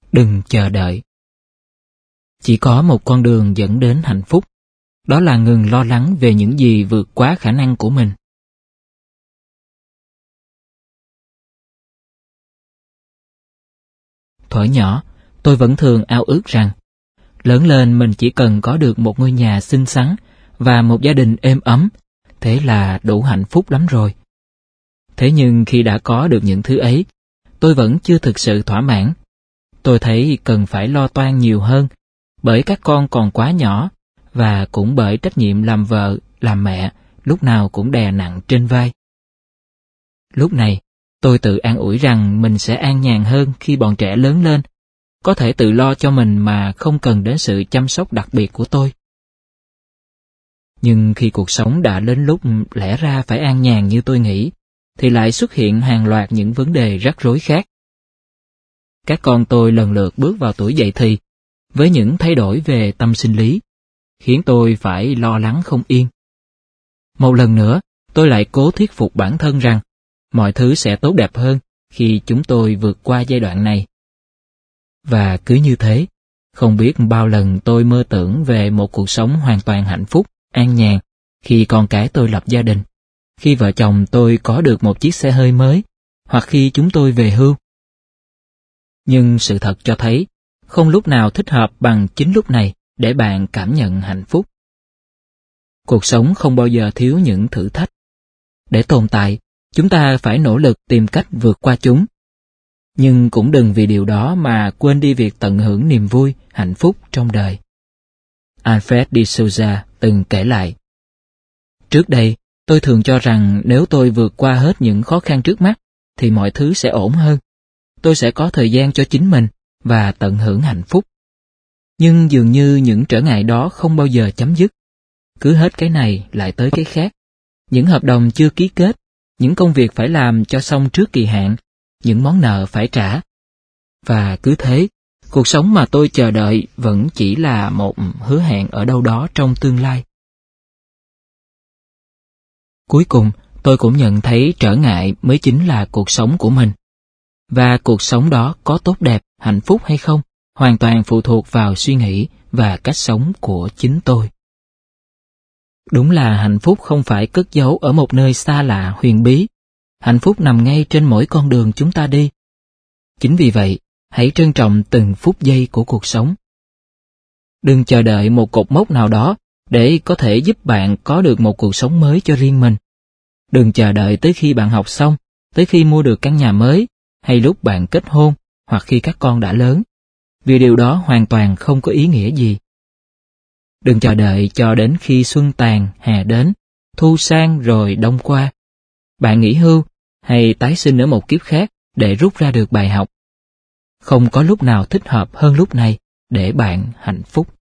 Đừng chờ đợi. Chỉ có một con đường dẫn đến hạnh phúc, đó là ngừng lo lắng về những gì vượt quá khả năng của mình. Thuở nhỏ, tôi vẫn thường ao ước rằng, lớn lên mình chỉ cần có được một ngôi nhà xinh xắn và một gia đình êm ấm, thế là đủ hạnh phúc lắm rồi. Thế nhưng khi đã có được những thứ ấy, tôi vẫn chưa thực sự thỏa mãn. Tôi thấy cần phải lo toan nhiều hơn, bởi các con còn quá nhỏ, và cũng bởi trách nhiệm làm vợ, làm mẹ, lúc nào cũng đè nặng trên vai. Lúc này, tôi tự an ủi rằng mình sẽ an nhàn hơn khi bọn trẻ lớn lên, có thể tự lo cho mình mà không cần đến sự chăm sóc đặc biệt của tôi. Nhưng khi cuộc sống đã đến lúc lẽ ra phải an nhàn như tôi nghĩ, thì lại xuất hiện hàng loạt những vấn đề rắc rối khác. Các con tôi lần lượt bước vào tuổi dậy thì, với những thay đổi về tâm sinh lý, khiến tôi phải lo lắng không yên. Một lần nữa, tôi lại cố thuyết phục bản thân rằng mọi thứ sẽ tốt đẹp hơn khi chúng tôi vượt qua giai đoạn này. Và cứ như thế, không biết bao lần tôi mơ tưởng về một cuộc sống hoàn toàn hạnh phúc, an nhàn, khi con cái tôi lập gia đình, khi vợ chồng tôi có được một chiếc xe hơi mới, hoặc khi chúng tôi về hưu. Nhưng sự thật cho thấy, không lúc nào thích hợp bằng chính lúc này để bạn cảm nhận hạnh phúc. Cuộc sống không bao giờ thiếu những thử thách. Để tồn tại, chúng ta phải nỗ lực tìm cách vượt qua chúng. Nhưng cũng đừng vì điều đó mà quên đi việc tận hưởng niềm vui, hạnh phúc trong đời. Alfred de Souza từng kể lại, trước đây, tôi thường cho rằng nếu tôi vượt qua hết những khó khăn trước mắt, thì mọi thứ sẽ ổn hơn. Tôi sẽ có thời gian cho chính mình và tận hưởng hạnh phúc. Nhưng dường như những trở ngại đó không bao giờ chấm dứt. Cứ hết cái này lại tới cái khác. Những hợp đồng chưa ký kết, những công việc phải làm cho xong trước kỳ hạn, những món nợ phải trả. Và cứ thế, cuộc sống mà tôi chờ đợi vẫn chỉ là một hứa hẹn ở đâu đó trong tương lai. Cuối cùng, tôi cũng nhận thấy trở ngại mới chính là cuộc sống của mình. Và cuộc sống đó có tốt đẹp, hạnh phúc hay không, hoàn toàn phụ thuộc vào suy nghĩ và cách sống của chính tôi. Đúng là hạnh phúc không phải cất giấu ở một nơi xa lạ huyền bí. Hạnh phúc nằm ngay trên mỗi con đường chúng ta đi. Chính vì vậy, hãy trân trọng từng phút giây của cuộc sống. Đừng chờ đợi một cột mốc nào đó để có thể giúp bạn có được một cuộc sống mới cho riêng mình. Đừng chờ đợi tới khi bạn học xong, tới khi mua được căn nhà mới, hay lúc bạn kết hôn, hoặc khi các con đã lớn, vì điều đó hoàn toàn không có ý nghĩa gì. Đừng chờ đợi cho đến khi xuân tàn, hè đến, thu sang rồi đông qua. Bạn nghỉ hưu hay tái sinh ở một kiếp khác để rút ra được bài học. Không có lúc nào thích hợp hơn lúc này để bạn hạnh phúc.